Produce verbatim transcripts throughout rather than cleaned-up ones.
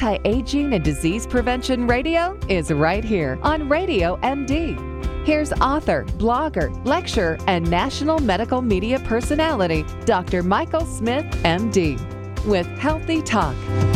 Anti-Aging and Disease Prevention Radio is right here on Radio M D. Here's author, blogger, lecturer, and national medical media personality, Doctor Michael Smith, M D, with Healthy Talk.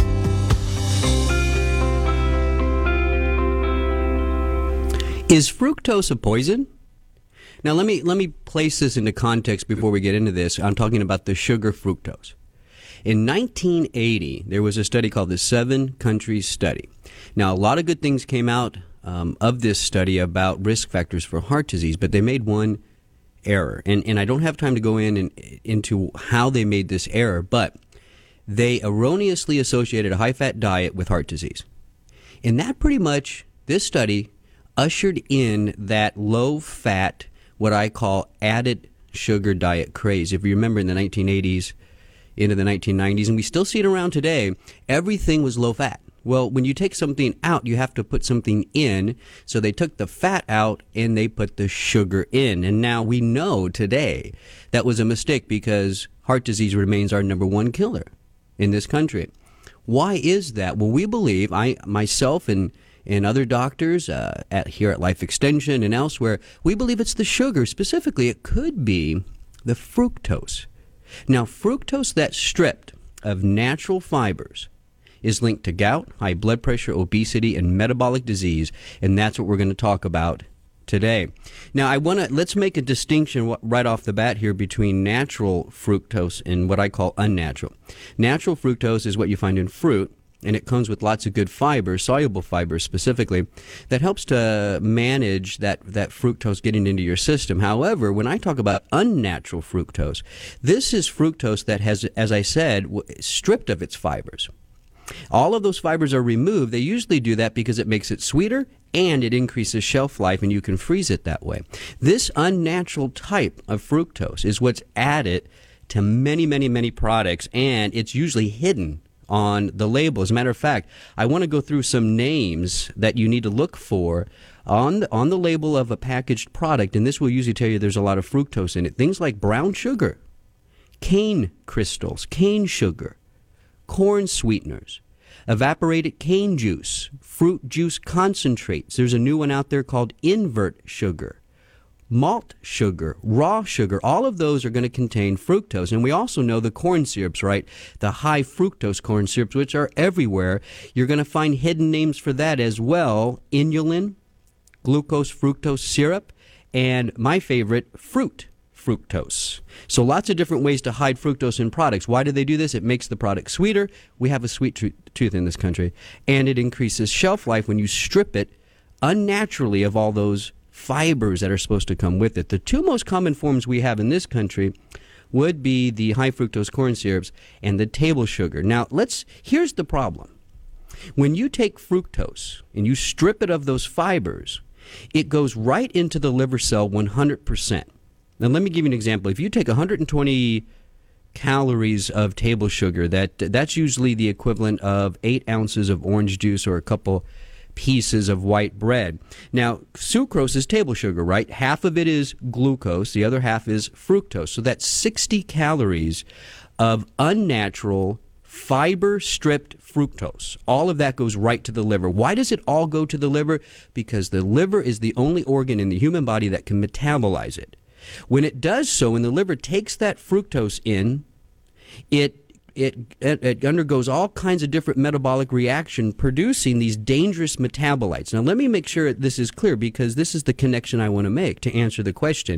Is fructose a poison? Now let me let me place this into context before we get into this. I'm talking about the sugar fructose. In nineteen eighty, there was a study called the Seven Countries Study. Now, a lot of good things came out um, of this study about risk factors for heart disease, but they made one error. And, and I don't have time to go in and into how they made this error, but they erroneously associated a high-fat diet with heart disease. And that pretty much, this study ushered in that low-fat, what I call added sugar diet craze. If you remember in the nineteen eighties into the nineteen nineties, and we still see it around today, everything was low-fat. Well, when you take something out, you have to put something in. So they took the fat out and they put the sugar in. And now we know today that was a mistake because heart disease remains our number one killer in this country. Why is that? Well, we believe, I myself and and other doctors uh, at here at Life Extension and elsewhere, we believe it's the sugar. Specifically, it could be the fructose. Now, fructose that's stripped of natural fibers is linked to gout, high blood pressure, obesity, and metabolic disease, and that's what we're going to talk about today. Now, I want to let's make a distinction right off the bat here between natural fructose and what I call unnatural. Natural fructose is what you find in fruit, and it comes with lots of good fibers, soluble fibers specifically, that helps to manage that, that fructose getting into your system. However, when I talk about unnatural fructose, this is fructose that has, as I said, stripped of its fibers. All of those fibers are removed. They usually do that because it makes it sweeter and it increases shelf life, and you can freeze it that way. This unnatural type of fructose is what's added to many, many, many products, and it's usually hidden on the label. As a matter of fact, I want to go through some names that you need to look for on the, on the label of a packaged product, and this will usually tell you there's a lot of fructose in it. Things like brown sugar, cane crystals, cane sugar, corn sweeteners, evaporated cane juice, fruit juice concentrates. There's a new one out there called invert sugar, malt sugar, raw sugar. All of those are going to contain fructose. And we also know the corn syrups, right? The high fructose corn syrups, which are everywhere. You're going to find hidden names for that as well. Inulin, glucose fructose syrup, and my favorite, fruit fructose. So lots of different ways to hide fructose in products. Why do they do this? It makes the product sweeter. We have a sweet tr- tooth in this country. And it increases shelf life when you strip it unnaturally of all those fibers that are supposed to come with it. The two most common forms we have in this country would be the high fructose corn syrups and the table sugar. Now, let's here's the problem. When you take fructose and you strip it of those fibers, it goes right into the liver cell one hundred percent. Now, let me give you an example. If you take one hundred twenty calories of table sugar, that that's usually the equivalent of eight ounces of orange juice or a couple pieces of white bread. Now, sucrose is table sugar, right? Half of it is glucose, the other half is fructose. So that's sixty calories of unnatural fiber-stripped fructose. All of that goes right to the liver. Why does it all go to the liver? Because the liver is the only organ in the human body that can metabolize it. When it does so, when the liver takes that fructose in, it It, it it undergoes all kinds of different metabolic reaction, producing these dangerous metabolites. Now, let me make sure this is clear, because this is the connection I want to make to answer the question.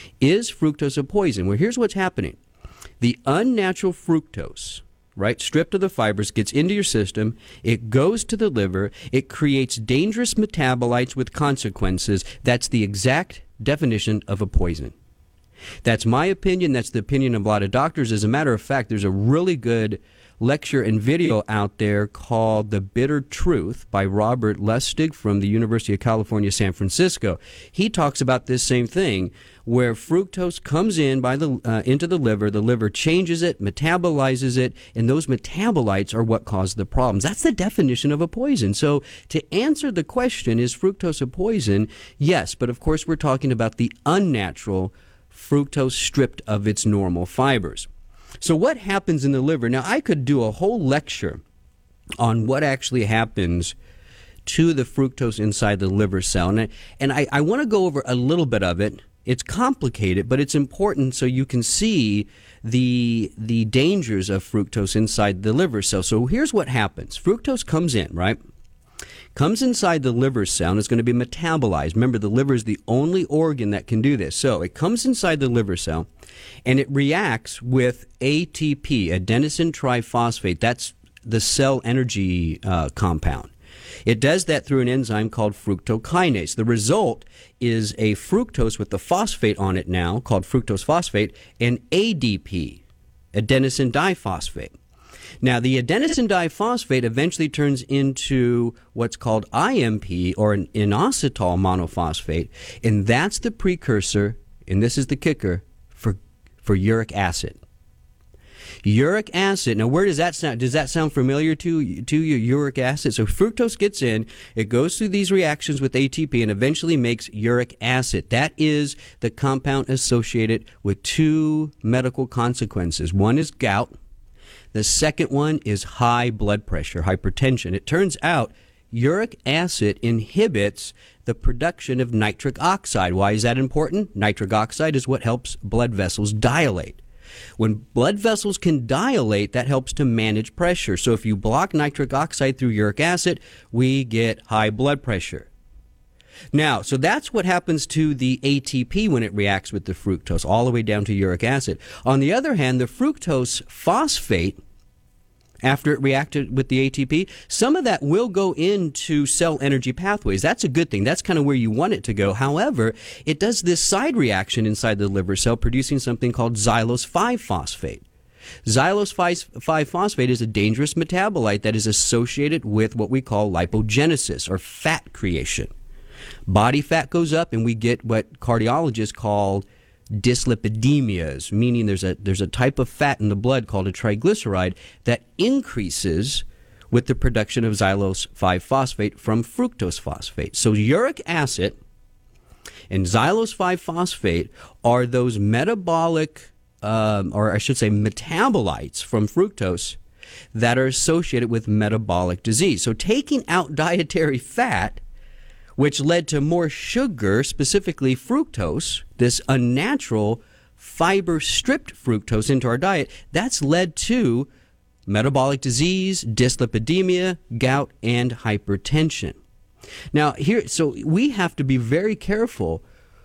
Is fructose a poison? Well, here's what's happening. The unnatural fructose, right, stripped of the fibers, gets into your system. It goes to the liver. It creates dangerous metabolites with consequences. That's the exact definition of a poison. That's my opinion. That's the opinion of a lot of doctors. As a matter of fact, there's a really good lecture and video out there called The Bitter Truth by Robert Lustig from the University of California, San Francisco. He talks about this same thing, where fructose comes in by the uh, into the liver, the liver changes it, metabolizes it, and those metabolites are what cause the problems. That's the definition of a poison. So to answer the question, is fructose a poison? Yes, but of course we're talking about the unnatural fructose stripped of its normal fibers. So what happens in the liver? Now, I could do a whole lecture on what actually happens to the fructose inside the liver cell. And I, and I, I want to go over a little bit of it. It's complicated, but it's important so you can see the the dangers of fructose inside the liver cell. So here's what happens. Fructose comes in, right? Comes inside the liver cell and is going to be metabolized. Remember, the liver is the only organ that can do this. So it comes inside the liver cell and it reacts with A T P, adenosine triphosphate. That's the cell energy uh, compound. It does that through an enzyme called fructokinase. The result is a fructose with the phosphate on it now, called fructose phosphate, and A D P, adenosine diphosphate. Now, the adenosine diphosphate eventually turns into what's called I M P, or an inositol monophosphate, and that's the precursor, and this is the kicker, for, for uric acid. Uric acid. Now, where does that sound? Does that sound familiar to to you? Uric acid. So fructose gets in, it goes through these reactions with A T P, and eventually makes uric acid. That is the compound associated with two medical consequences. One is gout. The second one is high blood pressure, hypertension. It turns out uric acid inhibits the production of nitric oxide. Why is that important? Nitric oxide is what helps blood vessels dilate. When blood vessels can dilate, that helps to manage pressure. So if you block nitric oxide through uric acid, we get high blood pressure. Now, so that's what happens to the A T P when it reacts with the fructose, all the way down to uric acid. On the other hand, the fructose phosphate, after it reacted with the A T P, some of that will go into cell energy pathways. That's a good thing. That's kind of where you want it to go. However, it does this side reaction inside the liver cell, producing something called xylose five phosphate. Xylose five phosphate is a dangerous metabolite that is associated with what we call lipogenesis, or fat creation. Body fat goes up, and we get what cardiologists call dyslipidemias, meaning there's a there's a type of fat in the blood called a triglyceride that increases with the production of xylose five phosphate from fructose phosphate. So uric acid and xylose five phosphate are those metabolic, um, or I should say metabolites from fructose that are associated with metabolic disease. So taking out dietary fat, which led to more sugar, specifically fructose, this unnatural fiber-stripped fructose into our diet, that's led to metabolic disease, dyslipidemia, gout, and hypertension. Now, here, so we have to be very careful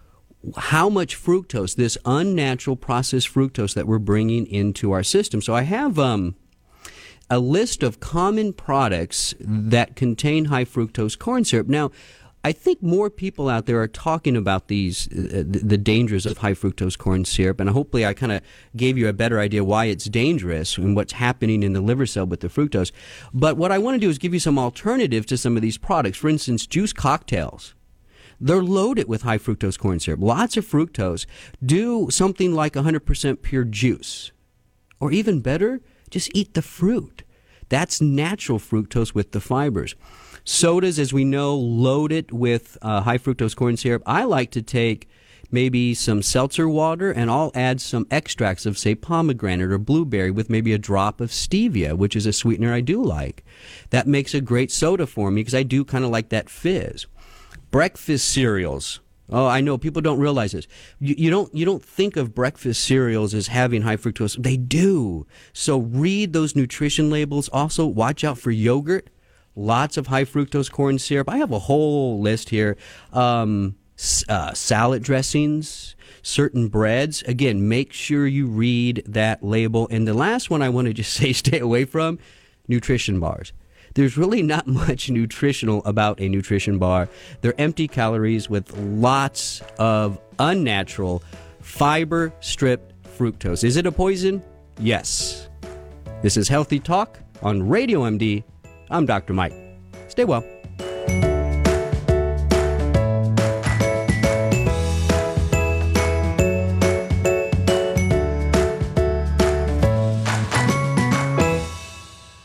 how much fructose, this unnatural processed fructose that we're bringing into our system. So I have um, a list of common products that contain high fructose corn syrup. Now, I think more people out there are talking about these, uh, the, the dangers of high fructose corn syrup, and hopefully I kind of gave you a better idea why it's dangerous and what's happening in the liver cell with the fructose. But what I want to do is give you some alternatives to some of these products. For instance, juice cocktails. They're loaded with high fructose corn syrup, lots of fructose. Do something like one hundred percent pure juice. Or even better, just eat the fruit. That's natural fructose with the fibers. Sodas, as we know, loaded with uh, high fructose corn syrup. I like to take maybe some seltzer water, and I'll add some extracts of, say, pomegranate or blueberry with maybe a drop of stevia, which is a sweetener I do like. That makes a great soda for me because I do kind of like that fizz. Breakfast cereals. Oh, I know people don't realize this. You, you don't you don't think of breakfast cereals as having high fructose. They do. So read those nutrition labels. Also, watch out for yogurt. Lots of high fructose corn syrup. I have a whole list here. Um, uh, salad dressings, certain breads. Again, make sure you read that label. And the last one I want to just say stay away from, nutrition bars. There's really not much nutritional about a nutrition bar. They're empty calories with lots of unnatural fiber-stripped fructose. Is it a poison? Yes. This is Healthy Talk on Radio M D. I'm Doctor Mike. Stay well.